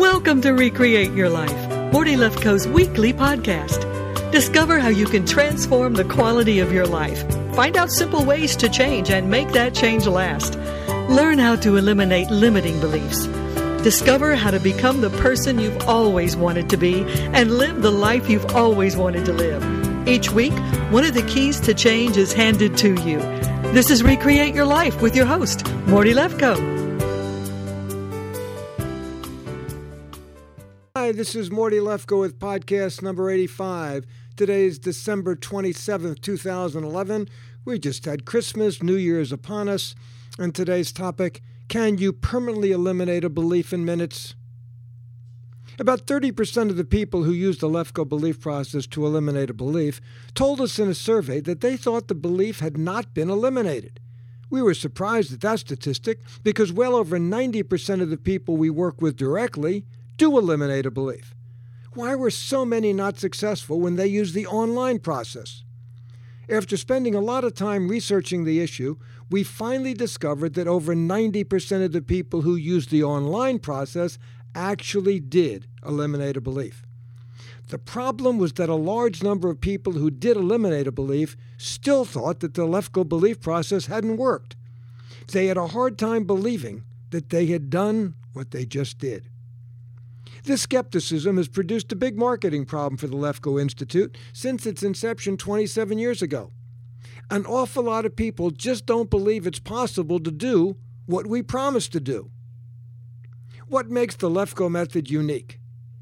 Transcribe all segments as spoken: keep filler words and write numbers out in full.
Welcome to Recreate Your Life, Morty Lefkoe's weekly podcast. Discover how you can transform the quality of your life. Find out simple ways to change and make that change last. Learn how to eliminate limiting beliefs. Discover how to become the person you've always wanted to be and live the life you've always wanted to live. Each week, one of the keys to change is handed to you. This is Recreate Your Life with your host, Morty Lefkoe. Hi, this is Morty Lefkoe with podcast number eighty-five. Today is December twenty-seventh, two thousand eleven. We just had Christmas, New Year's upon us, and today's topic, can you permanently eliminate a belief in minutes? About thirty percent of the people who used the Lefkoe belief process to eliminate a belief told us in a survey that they thought the belief had not been eliminated. We were surprised at that statistic because well over ninety percent of the people we work with directly do eliminate a belief. Why were so many not successful when they used the online process? After spending a lot of time researching the issue, we finally discovered that over ninety percent of the people who used the online process actually did eliminate a belief. The problem was that a large number of people who did eliminate a belief still thought that the Lefkoe belief process hadn't worked. They had a hard time believing that they had done what they just did. This skepticism has produced a big marketing problem for the Lefkoe Institute since its inception twenty-seven years ago. An awful lot of people just don't believe it's possible to do what we promised to do. What makes the Lefkoe method unique?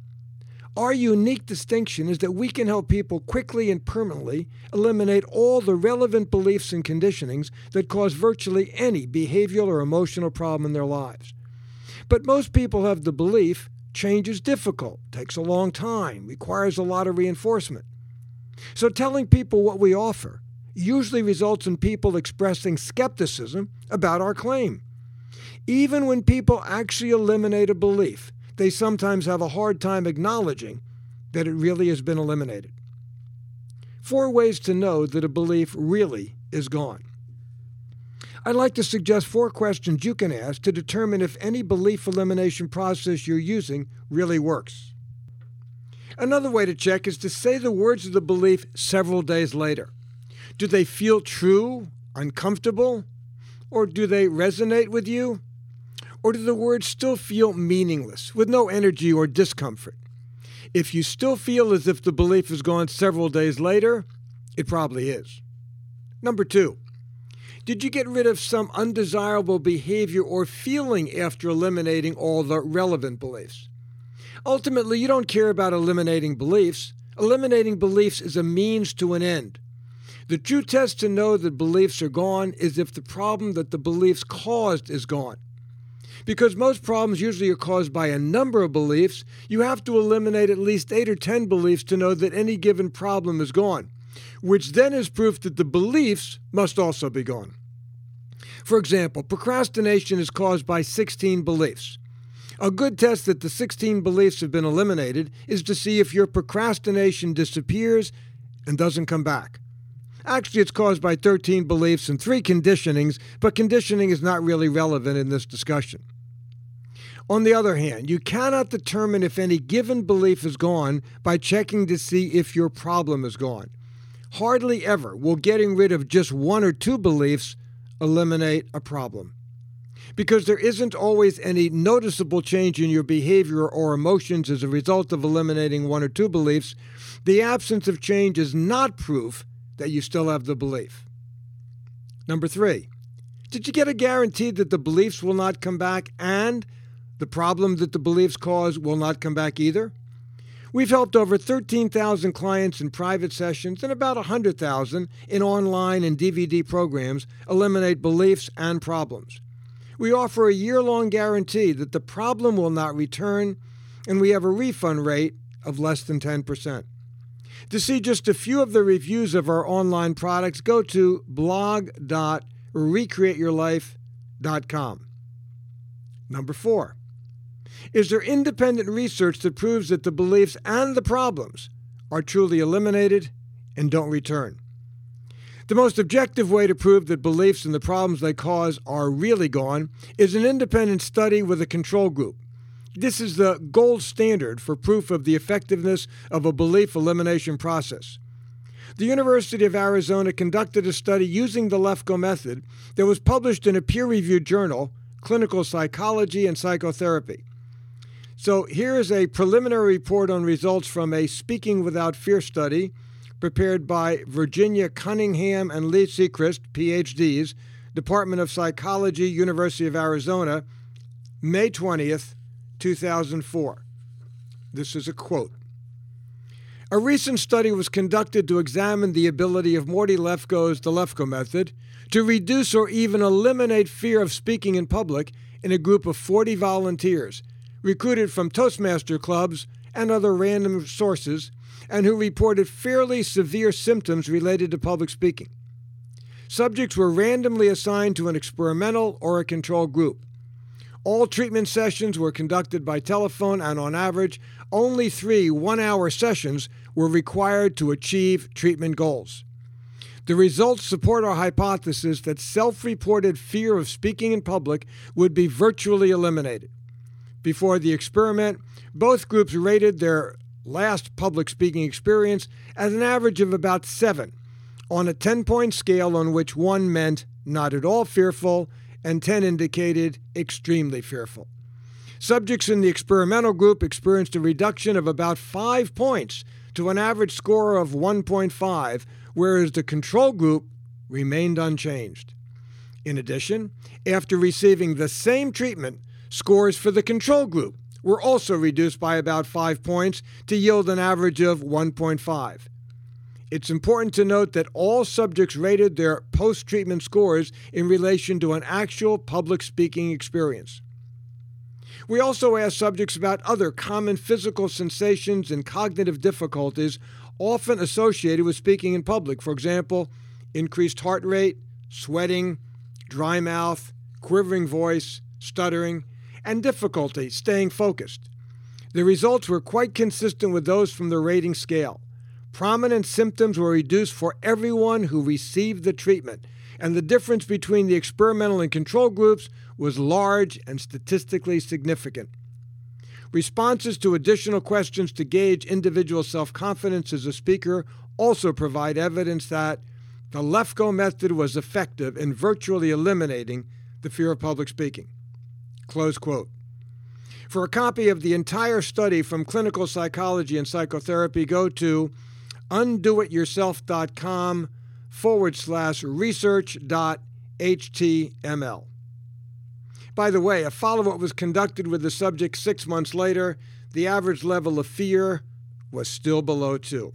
Our unique distinction is that we can help people quickly and permanently eliminate all the relevant beliefs and conditionings that cause virtually any behavioral or emotional problem in their lives. But most people have the belief change is difficult, takes a long time, requires a lot of reinforcement. So telling people what we offer usually results in people expressing skepticism about our claim. Even when people actually eliminate a belief, they sometimes have a hard time acknowledging that it really has been eliminated. Four ways to know that a belief really is gone. I'd like to suggest four questions you can ask to determine if any belief elimination process you're using really works. Another way to check is to say the words of the belief several days later. Do they feel true, uncomfortable, or do they resonate with you? Or do the words still feel meaningless, with no energy or discomfort? If you still feel as if the belief is gone several days later, it probably is. Number two, did you get rid of some undesirable behavior or feeling after eliminating all the relevant beliefs? Ultimately, you don't care about eliminating beliefs. Eliminating beliefs is a means to an end. The true test to know that beliefs are gone is if the problem that the beliefs caused is gone. Because most problems usually are caused by a number of beliefs, you have to eliminate at least eight or ten beliefs to know that any given problem is gone, which then is proof that the beliefs must also be gone. For example, procrastination is caused by sixteen beliefs. A good test that the sixteen beliefs have been eliminated is to see if your procrastination disappears and doesn't come back. Actually, it's caused by thirteen beliefs and three conditionings, but conditioning is not really relevant in this discussion. On the other hand, you cannot determine if any given belief is gone by checking to see if your problem is gone. Hardly ever will getting rid of just one or two beliefs eliminate a problem. Because there isn't always any noticeable change in your behavior or emotions as a result of eliminating one or two beliefs, the absence of change is not proof that you still have the belief. Number three, did you get a guarantee that the beliefs will not come back and the problem that the beliefs cause will not come back either? We've helped over thirteen thousand clients in private sessions and about one hundred thousand in online and D V D programs eliminate beliefs and problems. We offer a year-long guarantee that the problem will not return, and we have a refund rate of less than ten percent. To see just a few of the reviews of our online products, go to blog dot recreate your life dot com. Number four, is there independent research that proves that the beliefs and the problems are truly eliminated and don't return? The most objective way to prove that beliefs and the problems they cause are really gone is an independent study with a control group. This is the gold standard for proof of the effectiveness of a belief elimination process. The University of Arizona conducted a study using the Lefkoe method that was published in a peer-reviewed journal, Clinical Psychology and Psychotherapy. So here is a preliminary report on results from a Speaking Without Fear study prepared by Virginia Cunningham and Lee Sechrist, P H Ds, Department of Psychology, University of Arizona, May twentieth, two thousand four. This is a quote. A recent study was conducted to examine the ability of Morty Lefkoe's The Lefkoe Method to reduce or even eliminate fear of speaking in public in a group of forty volunteers recruited from Toastmaster clubs and other random sources, and who reported fairly severe symptoms related to public speaking. Subjects were randomly assigned to an experimental or a control group. All treatment sessions were conducted by telephone, and on average, only three one-hour sessions were required to achieve treatment goals. The results support our hypothesis that self-reported fear of speaking in public would be virtually eliminated. Before the experiment, both groups rated their last public speaking experience as an average of about seven, on a ten-point scale on which one meant not at all fearful and ten indicated extremely fearful. Subjects in the experimental group experienced a reduction of about five points to an average score of one point five, whereas the control group remained unchanged. In addition, after receiving the same treatment, scores for the control group were also reduced by about five points to yield an average of one point five. It's important to note that all subjects rated their post-treatment scores in relation to an actual public speaking experience. We also asked subjects about other common physical sensations and cognitive difficulties often associated with speaking in public. For example, increased heart rate, sweating, dry mouth, quivering voice, stuttering, and difficulty staying focused. The results were quite consistent with those from the rating scale. Prominent symptoms were reduced for everyone who received the treatment, and the difference between the experimental and control groups was large and statistically significant. Responses to additional questions to gauge individual self-confidence as a speaker also provide evidence that the Lefkoe method was effective in virtually eliminating the fear of public speaking. Close quote. For a copy of the entire study from Clinical Psychology and Psychotherapy, go to undoityourself.com forward slash research dot html. By the way, a follow-up was conducted with the subject six months later. The average level of fear was still below two.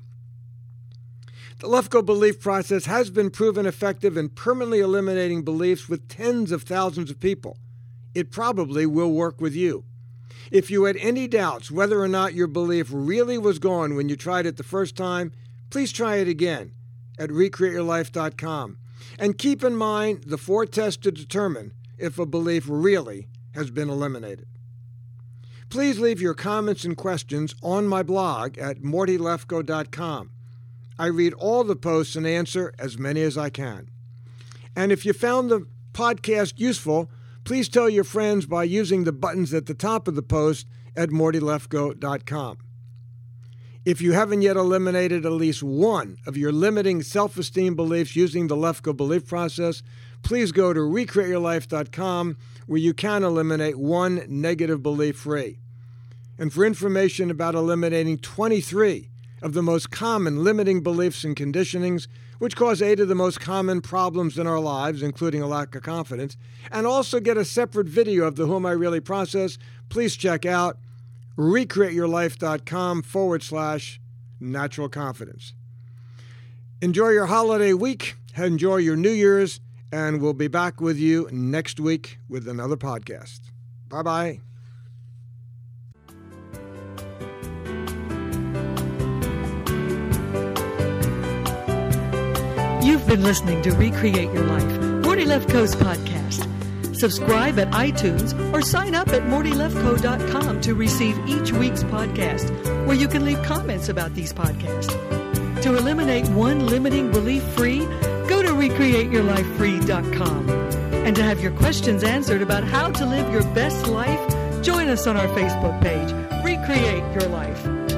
The Lefkoe belief process has been proven effective in permanently eliminating beliefs with tens of thousands of people. It probably will work with you. If you had any doubts whether or not your belief really was gone when you tried it the first time, please try it again at recreate your life dot com. And keep in mind the four tests to determine if a belief really has been eliminated. Please leave your comments and questions on my blog at morty lefkoe dot com. I read all the posts and answer as many as I can. And if you found the podcast useful, please tell your friends by using the buttons at the top of the post at morty lefkoe dot com. If you haven't yet eliminated at least one of your limiting self-esteem beliefs using the Lefkoe belief process, please go to recreate your life dot com where you can eliminate one negative belief free. And for information about eliminating twenty-three of the most common limiting beliefs and conditionings, which cause eight of the most common problems in our lives, including a lack of confidence, and also get a separate video of the Who Am I Really process, please check out recreateyourlife.com forward slash natural confidence. Enjoy your holiday week, enjoy your New Year's, and we'll be back with you next week with another podcast. Bye-bye. You've been listening to Recreate Your Life, Morty Lefkoe's podcast. Subscribe at iTunes or sign up at morty lefkoe dot com to receive each week's podcast, where you can leave comments about these podcasts. To eliminate one limiting belief free, go to recreate your life free dot com. And to have your questions answered about how to live your best life, Join us on our Facebook page, Recreate Your Life.